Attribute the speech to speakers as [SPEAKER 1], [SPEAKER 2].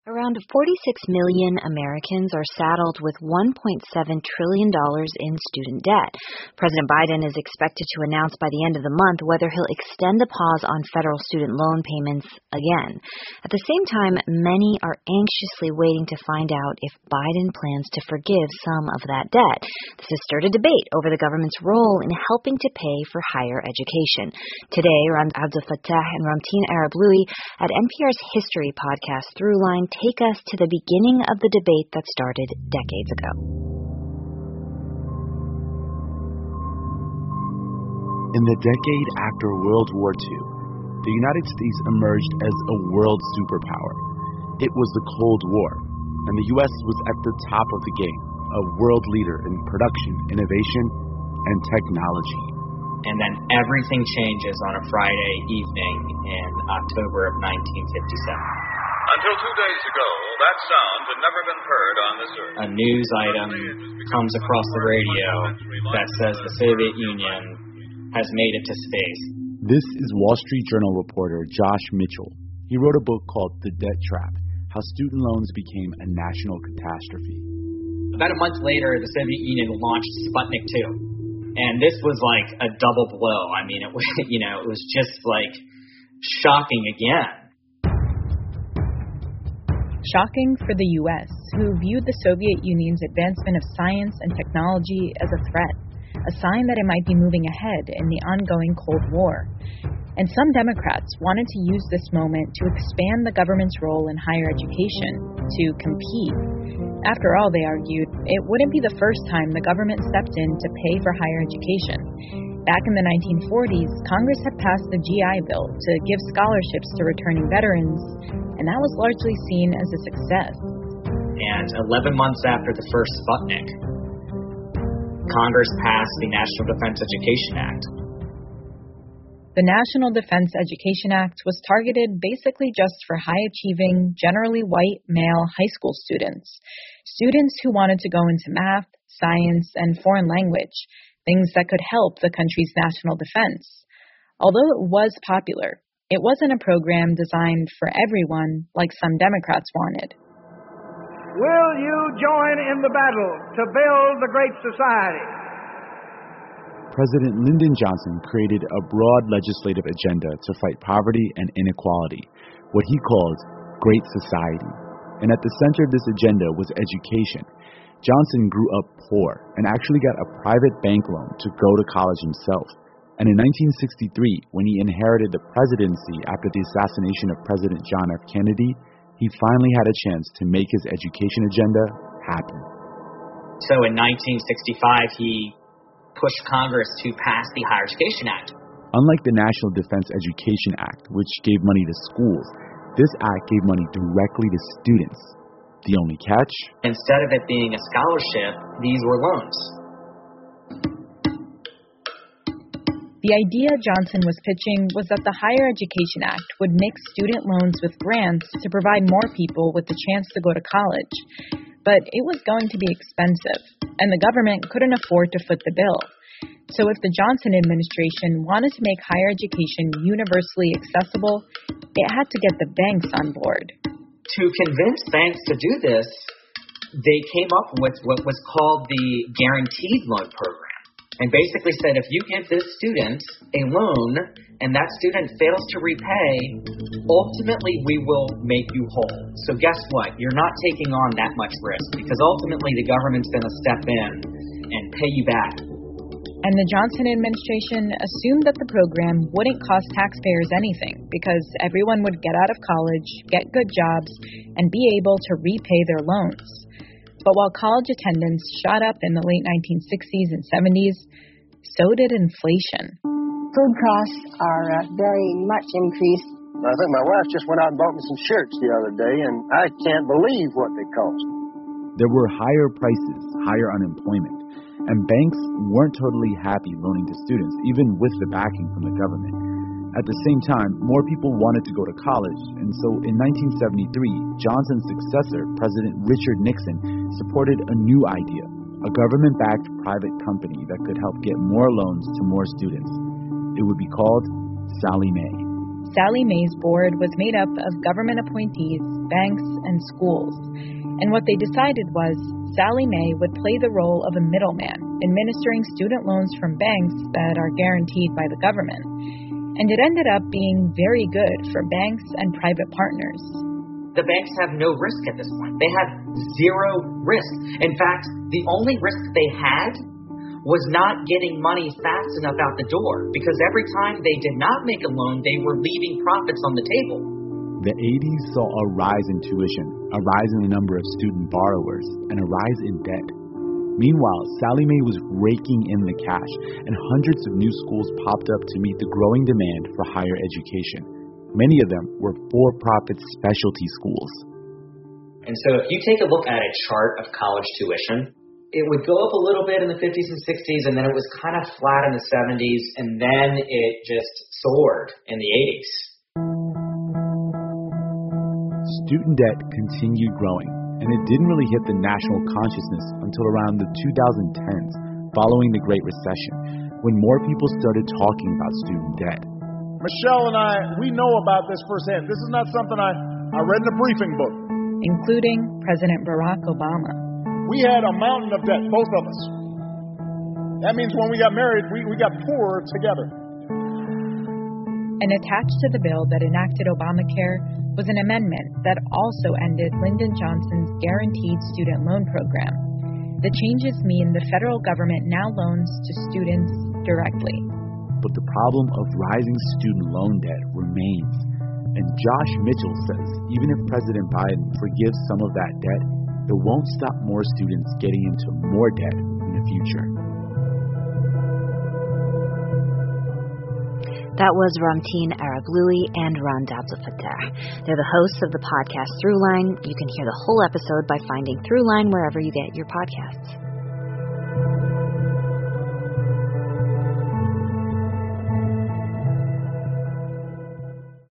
[SPEAKER 1] Around 46 million Americans are saddled with $1.7 trillion in student debt. President Biden is expected to announce by the end of the month whether he'll extend the pause on federal student loan payments again. At the same time, many are anxiously waiting to find out if Biden plans to forgive some of that debt. This has stirred a debate over the government's role in helping to pay for higher education. Today, Ram Abdel Fattah and Ramtin Arablouei at NPR's History podcast Throughline take us to the beginning of the debate that started decades ago.
[SPEAKER 2] In the decade after World War II, the United States emerged as a world superpower. It was the Cold War, and the U.S. was at the top of the game, a world leader in production, innovation, and technology.
[SPEAKER 3] And then everything changes on a Friday evening in October of 1957.
[SPEAKER 4] Until 2 days ago, that sound had never been heard on this earth.
[SPEAKER 3] A news item comes across the radio that says the Soviet Union has made it to space.
[SPEAKER 2] This is Wall Street Journal reporter Josh Mitchell. He wrote a book called The Debt Trap: How Student Loans Became a National Catastrophe.
[SPEAKER 3] About a month later, the Soviet Union launched Sputnik 2. And this was like a double blow. I mean, it was just like shocking again.
[SPEAKER 5] Shocking for the U.S., who viewed the Soviet Union's advancement of science and technology as a threat, a sign that it might be moving ahead in the ongoing Cold War. And some Democrats wanted to use this moment to expand the government's role in higher education, to compete. After all, they argued, it wouldn't be the first time the government stepped in to pay for higher education. Back in the 1940s, Congress had passed the GI Bill to give scholarships to returning veterans, and that was largely seen as a success.
[SPEAKER 3] And 11 months after the first Sputnik, Congress passed the National Defense Education Act.
[SPEAKER 5] The National Defense Education Act was targeted basically just for high-achieving, generally white male high school students who wanted to go into math, science, and foreign language, things that could help the country's national defense. Although it was popular, it wasn't a program designed for everyone like some Democrats wanted.
[SPEAKER 6] Will you join in the battle to build the great society?
[SPEAKER 2] President Lyndon Johnson created a broad legislative agenda to fight poverty and inequality, what he called Great Society. And at the center of this agenda was education. Johnson grew up poor and actually got a private bank loan to go to college himself. And in 1963, when he inherited the presidency after the assassination of President John F. Kennedy, he finally had a chance to make his education agenda happen.
[SPEAKER 3] So in 1965, he pushed Congress to pass the Higher Education Act.
[SPEAKER 2] Unlike the National Defense Education Act, which gave money to schools, this act gave money directly to students. The only catch?
[SPEAKER 3] Instead of it being a scholarship, these were loans.
[SPEAKER 5] The idea Johnson was pitching was that the Higher Education Act would mix student loans with grants to provide more people with the chance to go to college. But it was going to be expensive, and the government couldn't afford to foot the bill. So if the Johnson administration wanted to make higher education universally accessible, it had to get the banks on board.
[SPEAKER 3] To convince banks to do this, they came up with what was called the Guaranteed Loan Program. And basically said, if you give this student a loan and that student fails to repay, ultimately we will make you whole. So guess what? You're not taking on that much risk because ultimately the government's going to step in and pay you back.
[SPEAKER 5] And the Johnson administration assumed that the program wouldn't cost taxpayers anything because everyone would get out of college, get good jobs, and be able to repay their loans. But while college attendance shot up in the late 1960s and 70s, so did inflation.
[SPEAKER 7] Food costs are very much increased.
[SPEAKER 8] I think my wife just went out and bought me some shirts the other day, and I can't believe what they cost.
[SPEAKER 2] There were higher prices, higher unemployment, and banks weren't totally happy loaning to students, even with the backing from the government. At the same time, more people wanted to go to college, and so in 1973, Johnson's successor, President Richard Nixon, supported a new idea, a government-backed private company that could help get more loans to more students. It would be called Sallie Mae.
[SPEAKER 5] Sallie Mae's board was made up of government appointees, banks, and schools. And what they decided was Sallie Mae would play the role of a middleman, administering student loans from banks that are guaranteed by the government. And it ended up being very good for banks and private partners.
[SPEAKER 3] The banks have no risk at this point. They have zero risk. In fact, the only risk they had was not getting money fast enough out the door, because every time they did not make a loan, they were leaving profits on the table.
[SPEAKER 2] The 80s saw a rise in tuition, a rise in the number of student borrowers, and a rise in debt. Meanwhile, Sallie Mae was raking in the cash, and hundreds of new schools popped up to meet the growing demand for higher education. Many of them were for-profit specialty schools.
[SPEAKER 3] And so if you take a look at a chart of college tuition, it would go up a little bit in the 50s and 60s, and then it was kind of flat in the 70s, and then it just soared in the 80s.
[SPEAKER 2] Student debt continued growing, and it didn't really hit the national consciousness until around the 2010s, following the Great Recession, when more people started talking about student debt.
[SPEAKER 9] Michelle and I, we know about this firsthand. This is not something I read in a briefing book.
[SPEAKER 5] Including President Barack Obama.
[SPEAKER 9] We had a mountain of debt, both of us. That means when we got married, we got poorer together.
[SPEAKER 5] And attached to the bill that enacted Obamacare was an amendment that also ended Lyndon Johnson's Guaranteed Student Loan Program. The changes mean the federal government now loans to students directly.
[SPEAKER 2] But the problem of rising student loan debt remains. And Josh Mitchell says even if President Biden forgives some of that debt, it won't stop more students getting into more debt in the future.
[SPEAKER 1] That was Ramtin Arablouei and Rand Abdelfatah. They're the hosts of the podcast Throughline. You can hear the whole episode by finding Throughline wherever you get your podcasts.